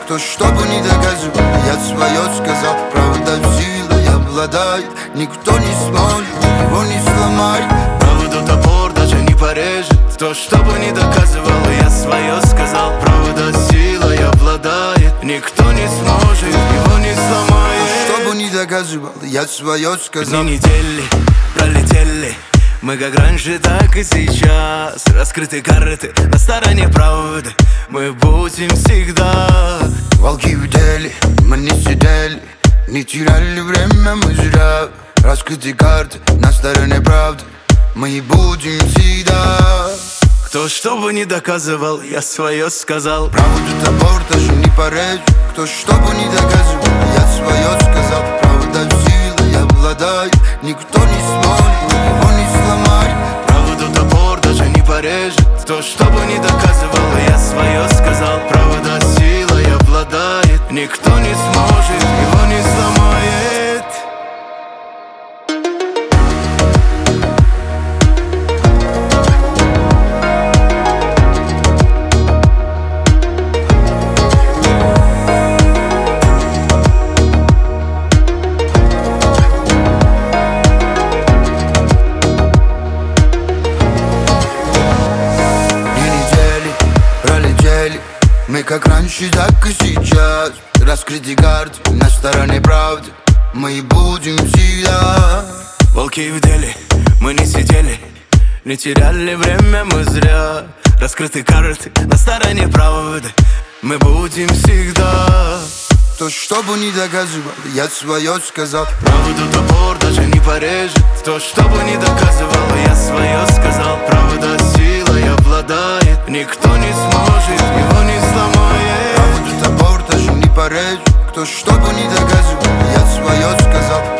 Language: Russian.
Кто что бы ни доказывал, я свое сказал. Правда силой обладает, никто не сможет его не сломать. Правду топор даже не порежет. Кто что бы ни доказывал, я свое сказал. Правда силой обладает, никто не сможет его не сломает. Кто что бы ни доказывал, я свое сказал. Дни недели пролетели, мы как раньше, так и сейчас. Раскрыты карты на стороне правды, мы будем всегда. Волки бдели, мы не сидели, не теряли время, мы зря. Раскрыты карты на стороне правды, мы будем всегда. Кто что бы ни доказывал, я свое сказал. Правду топор даже не порежет. Кто что бы ни доказывал, я свое сказал. Правда силой обладает, никто не сможет его не сломать. Правду топор даже не порежет. Кто что бы ни доказывал, я свое сказал. Правда силой обладает, никто не сможет его не сломает. Мы как раньше, так и сейчас. Раскрыты карты на стороне правды, мы будем всегда. Волки в деле, мы не сидели, не теряли время, мы зря. Раскрыты карты на стороне правды, мы будем всегда. Кто что бы ни доказывал, я свое сказал. Правду топор даже не порежет. Кто что бы ни доказывал, я свое сказал. Правда силой обладает, никто не сможет его не сломает. Правду топор даже не порежет. Кто что бы ни доказывал, я свое сказал.